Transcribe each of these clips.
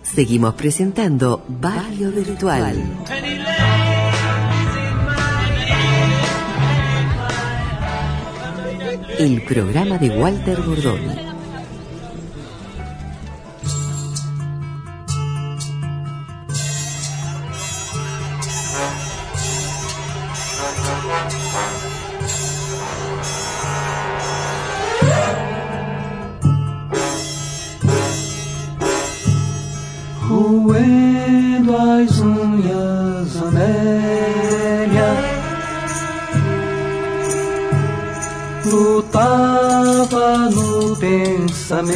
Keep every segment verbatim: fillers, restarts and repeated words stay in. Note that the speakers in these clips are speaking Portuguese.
Seguimos presentando Barrio Virtual. El programa de Walter Bordoni. Roendo as unhas, Amélia lutava no pensamento,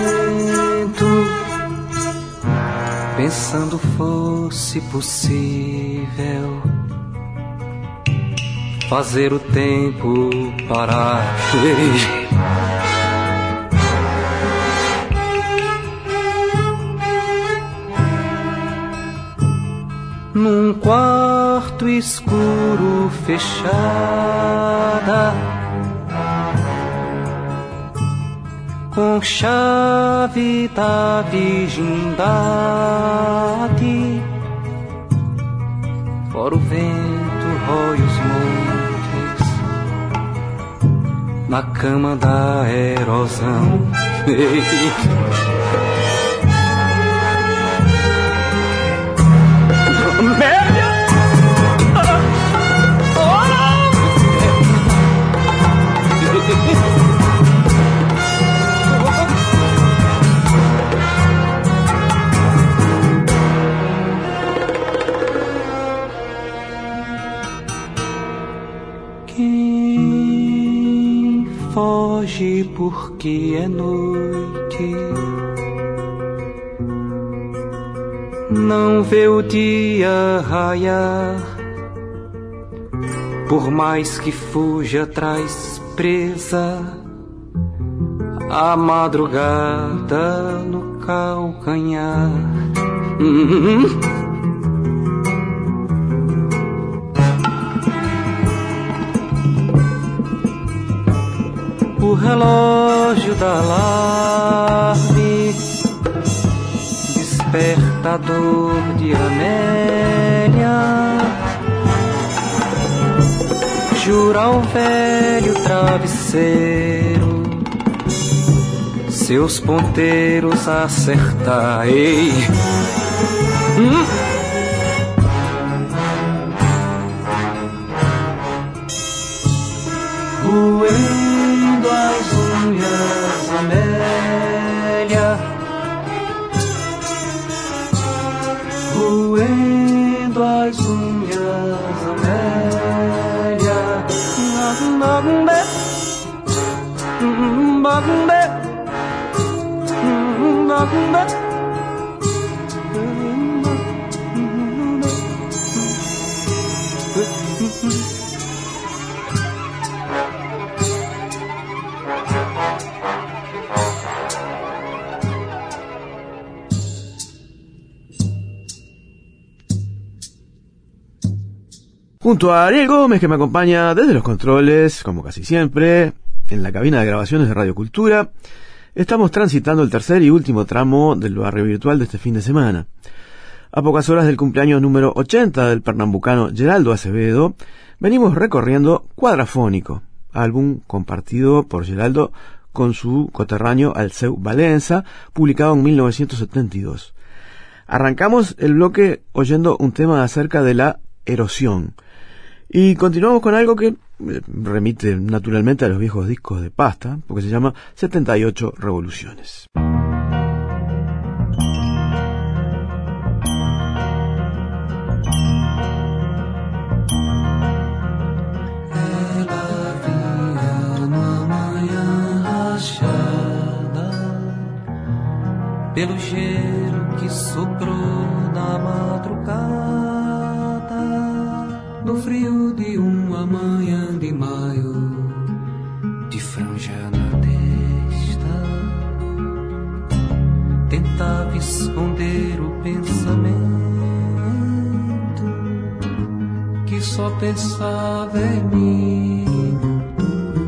pensando fosse possível fazer o tempo parar. Num quarto escuro fechada, com chave da virgindade, fora o vento rói os montes, na cama da erosão. Quem foge porque é noite, não vê o dia raiar, por mais que fuja traz presa a madrugada no calcanhar. Uhum. O relógio da alarme, despertador de Amélia, jura ao velho travesseiro seus ponteiros acertar. Ei. Hum? Roendo as unhas, Amélia, roendo as unhas, Amélia, bagumbe, bagumbe, bagumbe. Junto a Ariel Gómez, que me acompaña desde los controles, como casi siempre, en la cabina de grabaciones de Radio Cultura, estamos transitando el tercer y último tramo del barrio virtual de este fin de semana. A pocas horas del cumpleaños número ochenta del pernambucano Geraldo Acevedo, venimos recorriendo Cuadrafónico, álbum compartido por Geraldo con su coterráneo Alceu Valenza, publicado en mil novecientos setenta y dos. Arrancamos el bloque oyendo un tema acerca de la erosión. Y continuamos con algo que remite naturalmente a los viejos discos de Pasta, porque se llama setenta y ocho Revoluciones. Ela vinha numa manhã rachada pelo gelo que soprou na madrugada, no frio de uma manhã de maio, de franja na testa, tentava esconder o pensamento que só pensava em mim.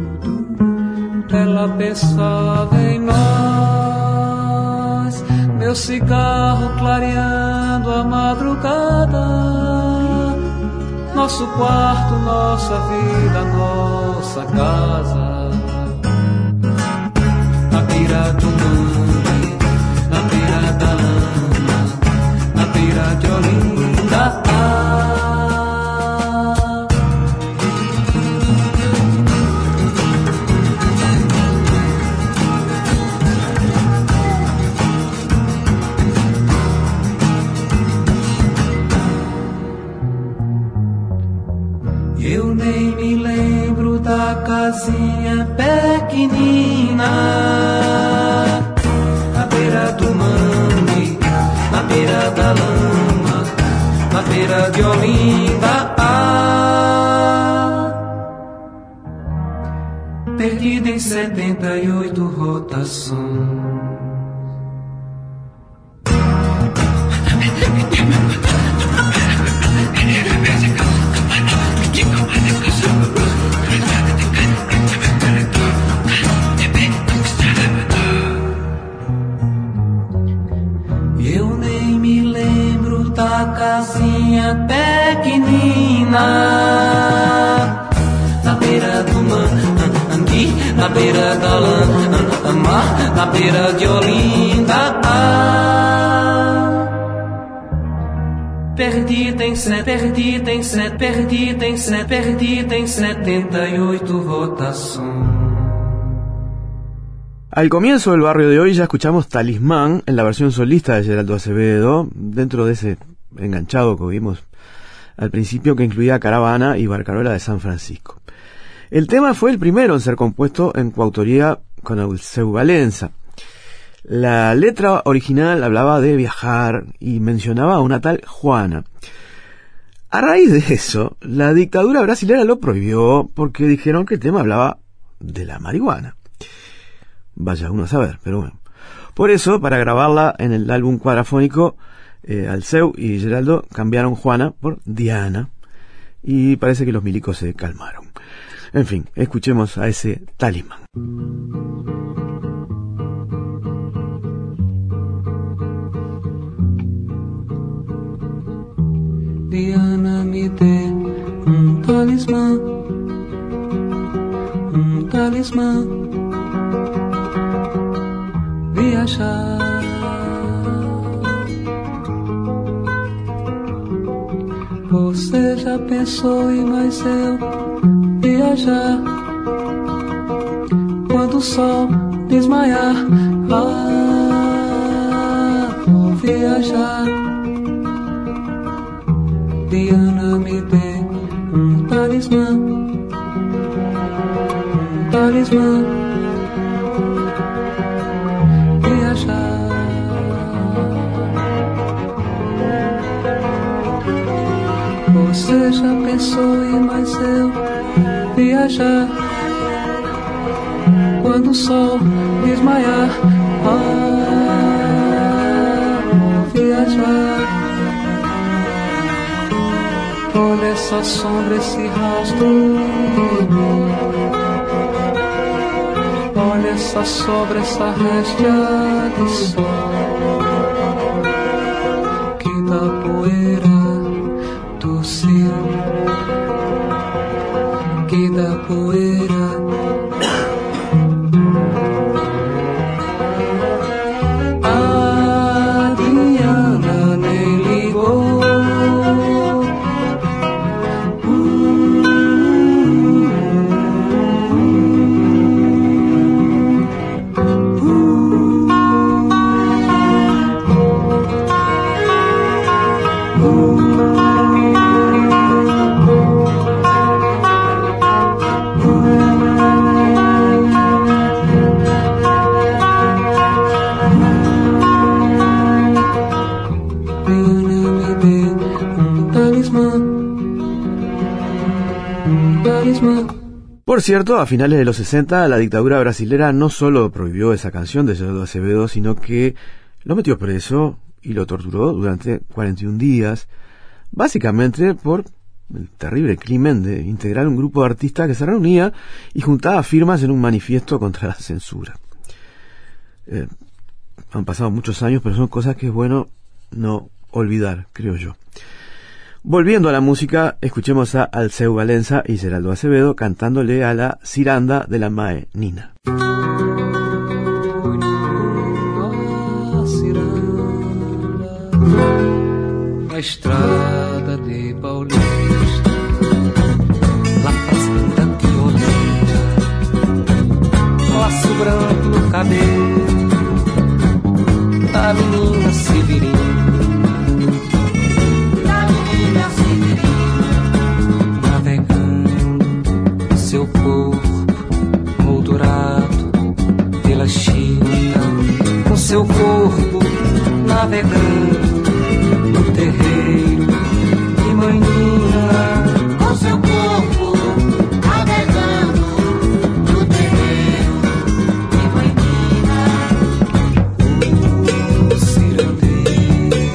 Ela pensava em nós, meu meu cigarro clareando a madrugada, nosso quarto, nossa vida, nossa casa. Na beira do mangue, na beira da lama, na beira de Olinda. Eu nem me lembro da casinha pequenina, na beira do mangue, na beira da lama, na beira de Olinda. Ah, perdida em setenta e oito rotações. Eu nem me lembro da casinha pequenina, na beira do mangue, na beira da lama, na beira de Olinda. Perdida em set, perdida em set, perdida em set, perdida em setenta y ocho rotações. Al comienzo del barrio de hoy ya escuchamos Talismán en la versión solista de Geraldo Acevedo, dentro de ese enganchado que vimos al principio que incluía Caravana y Barcarola de San Francisco. El tema fue el primero en ser compuesto en coautoría con Alceu Valenza. La letra original hablaba de viajar y mencionaba a una tal Juana. A raíz de eso, la dictadura brasilera lo prohibió porque dijeron que el tema hablaba de la marihuana. Vaya uno a saber, pero bueno. Por eso, para grabarla en el álbum cuadrafónico, eh, Alceu y Geraldo cambiaron Juana por Diana y parece que los milicos se calmaron. En fin, escuchemos a ese Talismán. Diana, me dê um talismã, um talismã, viajar. Você já pensou em mais eu viajar? Quando o sol desmaiar, ah, vou viajar. Diana, me dê um talismã, um talismã, viajar. Você já pensou em mais eu viajar? Quando o sol desmaiar, ah, vou viajar. Olha essa sombra, esse rastro. Olha essa sobra, essa réstia de sol que dá poeira do céu, que dá poeira. A Diana nem ligou. Por cierto, a finales de los sesenta, la dictadura brasilera no solo prohibió esa canción de Geraldo Acevedo, sino que lo metió preso y lo torturó durante cuarenta y un días, básicamente por el terrible crimen de integrar un grupo de artistas que se reunía y juntaba firmas en un manifiesto contra la censura. Eh, han pasado muchos años, pero son cosas que es bueno no olvidar, creo yo. Volviendo a la música, escuchemos a Alceu Valenza y Geraldo Acevedo cantándole a la ciranda de la Mae Nina. A estrada de Paulista, La fazenda de Olinda, laço branco no cabelo da menina Severina, da menina Severina, navegando seu corpo moldurado pela China, com seu corpo navegando no terreiro de Manhina, com seu corpo navegando no terreiro de Manhina. O cirandeiro,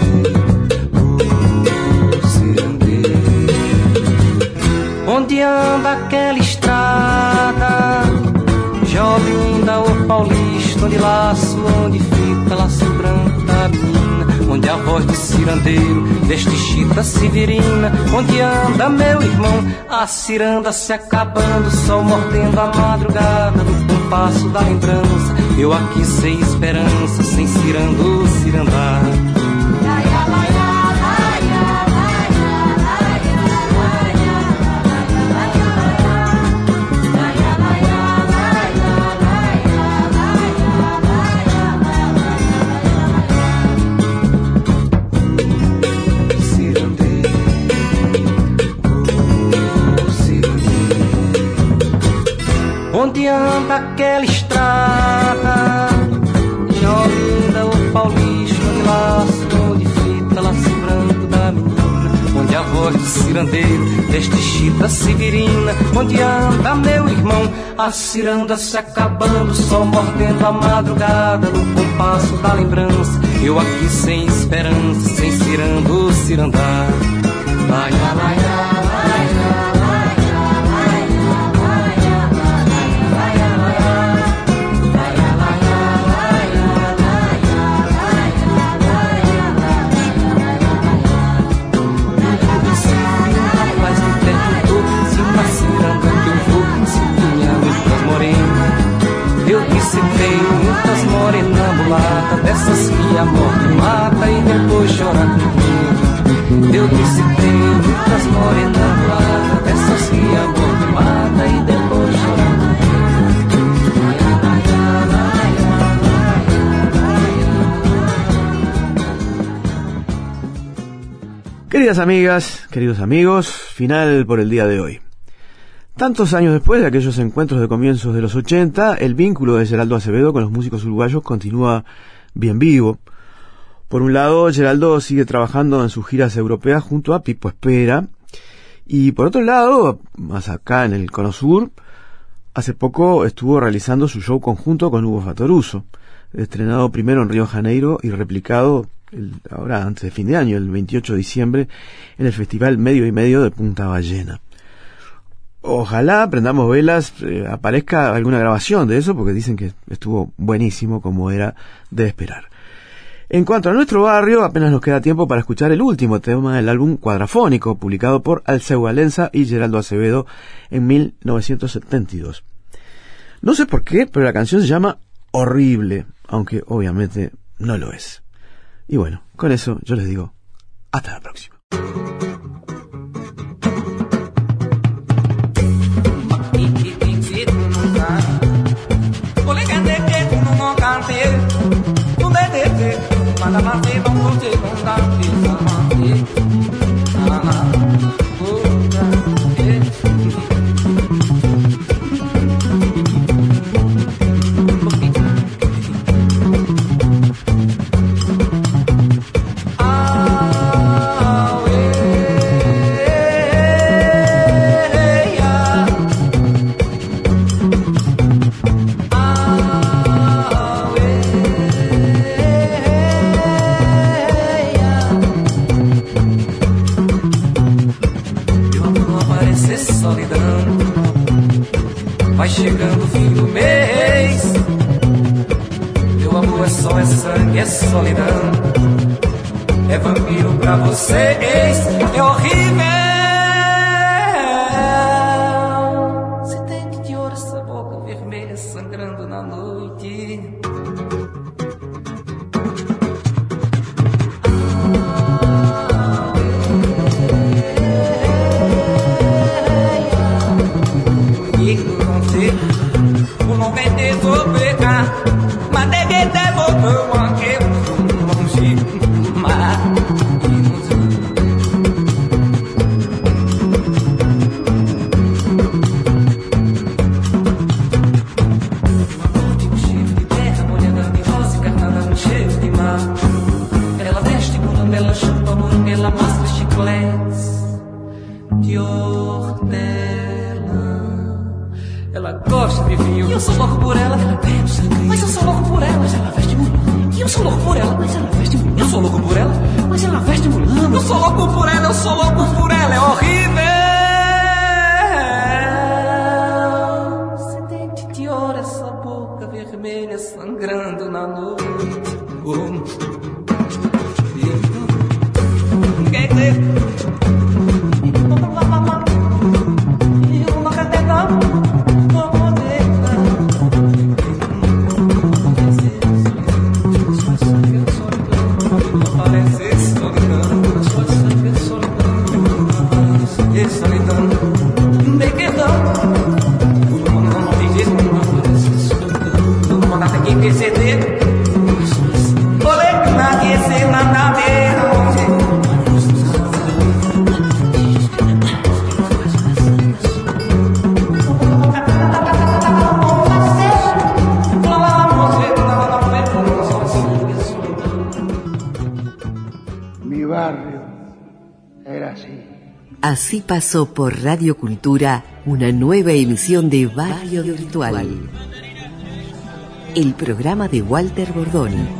o cirandeiro, onde anda aquela estrada, jovem da O Paulista, onde laço, onde fica laço branco da menina, onde a voz de cirandeiro deste chita severina, onde anda meu irmão, a ciranda se acabando, sol mordendo a madrugada no compasso da lembrança, eu aqui sem esperança, sem cirando, cirandar. Onde anda aquela estrada, jovem da O Paulista, onde laço, onde fita, laço branco da menina, onde a voz de cirandeiro deste chita severina, onde anda meu irmão, a ciranda se acabando, sol mordendo a madrugada no compasso da lembrança, eu aqui sem esperança, sem cirando, cirandar. Laia, laia, laia. Eu disse tenho muitas morenas mulatas, dessas que a morte mata e depois chora comigo. Eu disse tenho muitas morenas mulatas, dessas que a morte mata e depois chora comigo. Queridas amigas, queridos amigos, final por el día de hoy. Tantos años después de aquellos encuentros de comienzos de los ochenta, el vínculo de Geraldo Acevedo con los músicos uruguayos continúa bien vivo. Por un lado, Geraldo sigue trabajando en sus giras europeas junto a Pipo Espera, y por otro lado, más acá en el Cono Sur, hace poco estuvo realizando su show conjunto con Hugo Fattoruso, estrenado primero en Río de Janeiro y replicado el, ahora antes de fin de año, el veintiocho de diciembre, en el Festival Medio y Medio de Punta Ballena. Ojalá, prendamos velas, eh, aparezca alguna grabación de eso, porque dicen que estuvo buenísimo como era de esperar. En cuanto a nuestro barrio, apenas nos queda tiempo para escuchar el último tema del álbum Cuadrafónico, publicado por Alceu Valenza y Geraldo Acevedo en mil novecientos setenta y dos. No sé por qué, pero la canción se llama Horrible, aunque obviamente no lo es. Y bueno, con eso yo les digo, hasta la próxima. Manda matar, não gostei, não dá pizza, matei. Ah, outra vez. Ah, é vampiro pra vocês, é horrível. Se dente de ouro, essa boca vermelha sangrando na noite. O não vem te pegar, mas deve ter botão aqui longe, mas um chifre de terra, molhada de rosa e carnada no cheiro de mar. Ela veste morando, ela chupa morando, ela masca chicletes de hortelã. Ela gosta de vinho, e eu sou louco por ela. Ela bebe sangue, mas eu sou louco por ela. Mas ela veste mulando, e eu sou louco por ela. Mas ela veste mulando, eu sou louco por ela. Mas ela veste mulando, eu sou louco por ela. Eu sou louco por ela, é horrível. Se dente de ouro, essa boca vermelha sangrando na noite. Oh. Quer dizer, Así pasó por Radio Cultura una nueva emisión de Barrio Virtual, el programa de Walter Bordoni.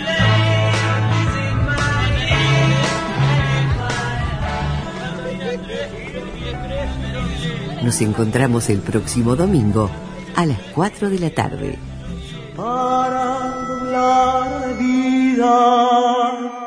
Nos encontramos el próximo domingo a las cuatro de la tarde. Para doblar la vida